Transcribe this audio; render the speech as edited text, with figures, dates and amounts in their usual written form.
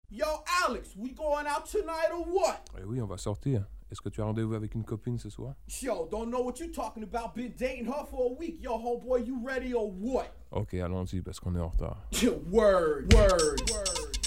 Yo, Alex, we going out tonight or what? Eh oui, on va sortir. Est-ce que tu as rendez-vous avec une copine ce soir? Yo, don't know what you talking about. Been dating her for a week. Yo, homeboy, you ready or what? Ok, allons-y parce qu'on est en retard. Word.